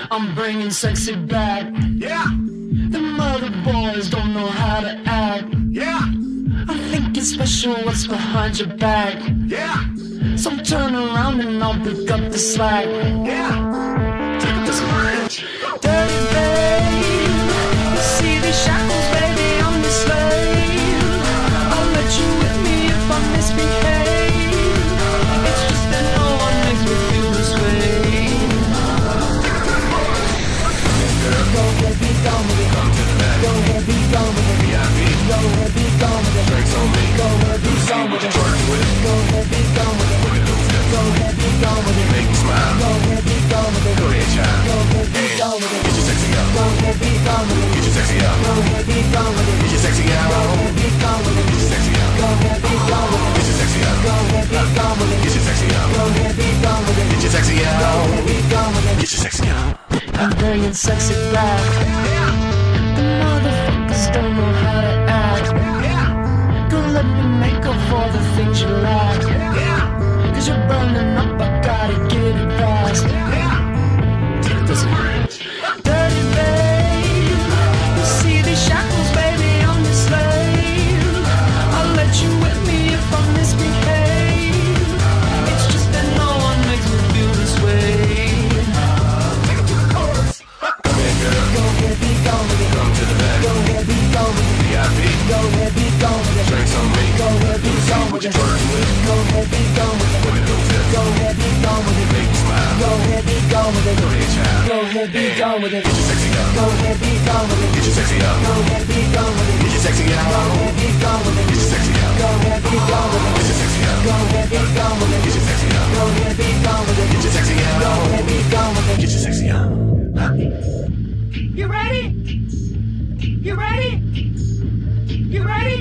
I'm bringing sexy back. Yeah, The mother boys don't know how to act. yeah, I think it's special what's behind your back. yeah, So turn around and I'll pick up the slack. yeah. Take up this bridge. Dirty babe, you see these shackles, baby, I'm your slave. I'll let you with me if I misbehave. It's just that no one makes me feel this way. Go ahead, be gone with it. Come to the back. Go ahead, be gone with it. VIP. Go ahead, be gone with it. Drinks on me. Go ahead, be gone with it. Twerk with it. Go ahead, be gone with it. Look at those hips. Go ahead, be gone with it. Make me smile. Go ahead, be gone with it. Go ahead, child. Go ahead, be gone with it. Get your sexy out. Go ahead, be gone with it. Get your sexy out. Go ahead, be gone with it. Get your sexy out. Go ahead, be gone with it. Get your sexy out. Go ahead, be gone with it. Get your sexy out. Go ahead, be gone with it. Get your sexy out. Go ahead, be gone with it. Get your sexy Go out. ahead, be gone with it. Get your sexy out. I'm bringing sexy back. The motherfuckers don't know how to act. Go let me make up for the things you lack. Cause you're burning up, I gotta get it fast. Take up this bridge. Dirty babe, you see these shackles, baby, I'm your slave. I'll let you with me if I misbehave. It's just that no one makes me feel this way. Take it to the chorus. Come in, girl. Go ahead, be gone with it. Come to the back. Go ahead, be gone with it. VIP. Go ahead, be gone with it. Drinks on me. Go ahead, be gone with it. Twerk with it. Go ahead, be gone with it. Look at those hips. Go ahead, be gone with it. Make me smile. Go ahead, be gone with it. Go ahead, child. Go ahead, be gone with it. Get your sexy out. Go ahead, be gone with it. Get your sexy out. Go ahead, be gone with it. Get your sexy out. Go ahead, be gone with it. Get your sexy out. Go ahead, be gone with it. Get your sexy out. Go ahead, be gone with it. Get your sexy out. Go ahead, be gone with it. Get your sexy out. Go ahead, be gone with it. Get your sexy out. You ready? You ready? You ready?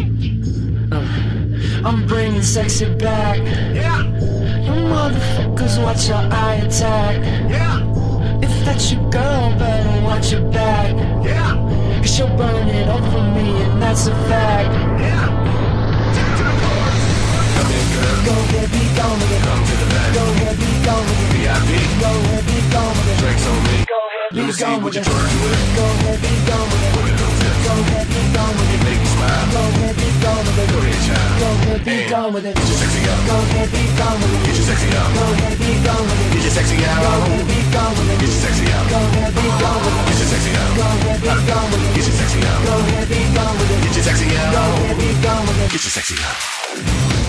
I'm bringing sexy back. Yeah, You motherfuckers watch your eye attack. yeah, If that's your girl, better watch your back. yeah, Cause she'll burn it up for me and that's a fact. yeah. Take it to the chorus. Come in, girl. Go ahead, be gone with it. Come to the back. Go ahead, be gone with it. VIP. Go ahead, be gone with it. Drinks on me. Go ahead, Let me be see gone what with you it. twerk with. Go ahead, be gone with it. Look at those hips. Go ahead, be gone with it. Make me smile. Go ahead, be gone with it. Go ahead, child. Go ahead, be gone with it. Get your sexy out. Go ahead, be gone with it. Get your sexy out. Go ahead, be gone with it. Get your sexy Go out. ahead, be gone with it. Get your sexy out. Go ahead, be gone with it. Get your sexy out. Go ahead, be gone with it. Get your sexy out. Go ahead, be gone with it. Get your sexy Go out. ahead, be gone with it. Get your sexy out.